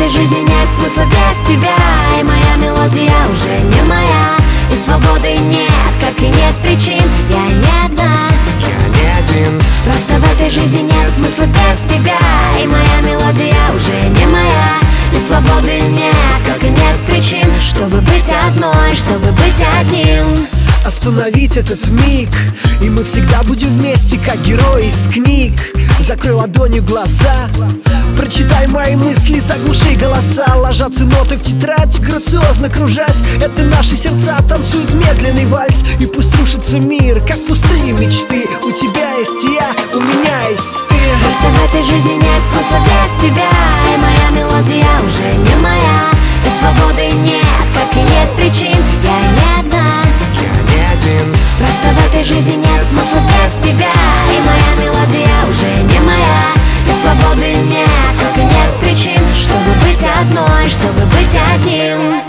этой жизни нет смысла без тебя, и моя мелодия уже не моя, и свободы нет, как и нет причин. Я не одна, я не один. просто в этой жизни нет смысла без тебя, и моя мелодия уже не моя, и свободы нет, как и нет причин, чтобы быть одной, чтобы быть одним. Остановить этот миг, и мы всегда будем вместе, как герои из книг. Закрой ладонью глаза, прочитай мои мысли, заглуши голоса. Ложатся ноты в тетрадь, грациозно кружась. Это наши сердца танцуют медленный вальс. И пусть рушится мир, как пустые мечты. У тебя есть я, у меня есть ты. Просто в этой жизни нет смысла без тебя, и моя мелодия уже не моя, и свободы нет, как и нет причин. Я не одна, просто в этой жизни нет смысла без тебя, и моя мелодия уже не моя, и свободы нет, как и нет причин, чтобы быть одной, чтобы быть одним.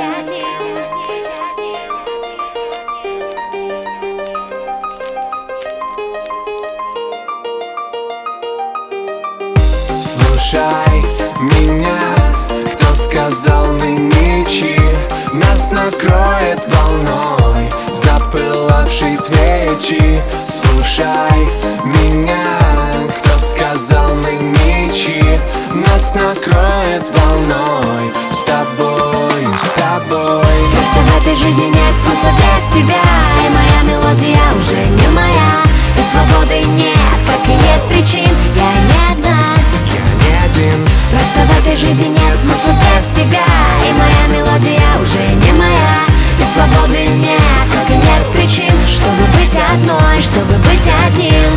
Слушай меня, кто сказал мы ничьи, нас накроет волной запылавшей свечи. Слушай меня, кто сказал мы ничьи, нас накроет волной с тобою, с тобой. Просто в этой жизни нет смысла без тебя, и моя мелодия уже не моя, и свободы нет, как и нет причин. Я не одна, просто в этой жизни нет смысла без тебя, и моя мелодия уже не моя, и свободы нет, как и нет причин, чтобы быть одной, чтобы быть одним.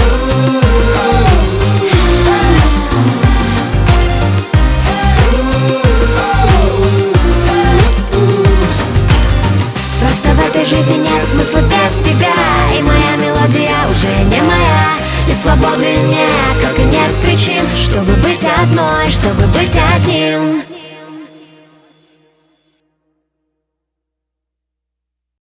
Просто в этой жизни нет смысла без тебя, и моя мелодия уже не моя, и свободы нет, как и нет причин, чтобы быть одной, чтобы быть одним.